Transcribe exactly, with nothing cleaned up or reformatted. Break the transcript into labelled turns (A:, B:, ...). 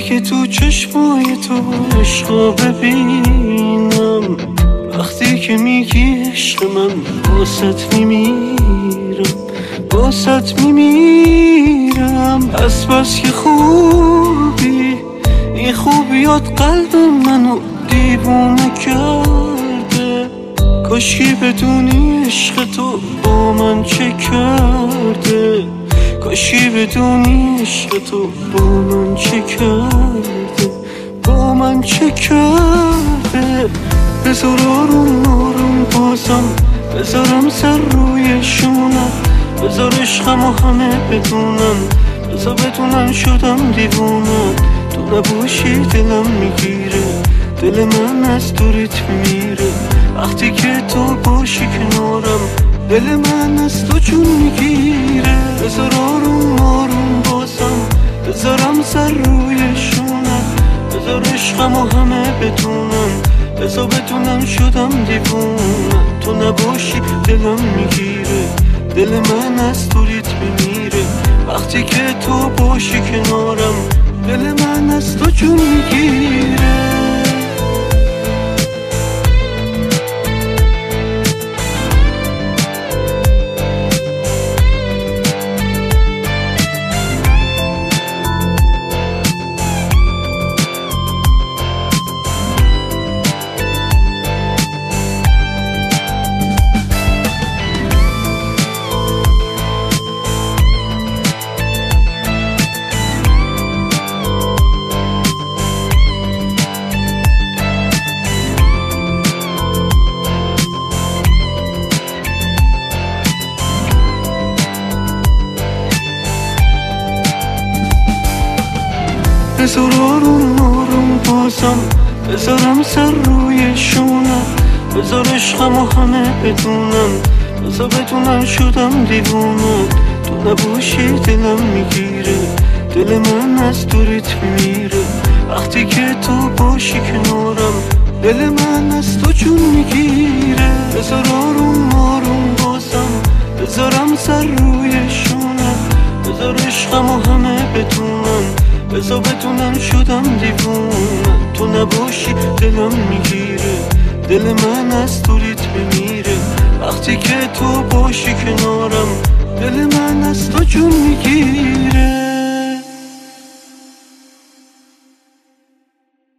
A: که تو چشمای تو عشقا ببینم، وقتی که میگی عشق من واسط میمیرم، واسط میمیرم. از بس که خوبی، این خوبیات قلب منو دیوونه کرده. کاشکی بدونی عشق تو با من چه کرده، کاشکی بدونی عشق تو با من چه کرده، با من چه کرده. بذار آروم آروم بازم بذارم سر روی شونم، بذار عشقم و همه بدونن، بذار بدونن شدم دیوونم. تو نباشی دلم میگیره، دل من از دورت میمیره. وقتی که تو باشی کنارم، دل من از تو جون میگیره. بذار آروم آروم بازم بذارم سر روی شونم، بذار عشقم و همه بدونن، بذار بدونم شدم دیوونم. تو نباشی دلم میگیره، دل من از دورت میمیره. وقتی که تو باشی کنارم، دل من از تو جون میگیره. بذار آروم آروم بازم بذارم سر روی شونم، بذار عشقم و همه بدونن، بذار بدونن شدم دیوونم. تو نباشی دلم میگیره، دل من از دورت میمیره. وقتی که تو باشی کنارم، دل من از تو جون میگیره. بذار آروم آروم بازم بذارم سر روی شونم، بذار عشقم و همه بدونن، بذار بدونم شدم دیوونم. تو نباشی دلم میگیره، دل من از دورت میمیره. وقتی که تو باشی کنارم، دل من از تو جون میگیره.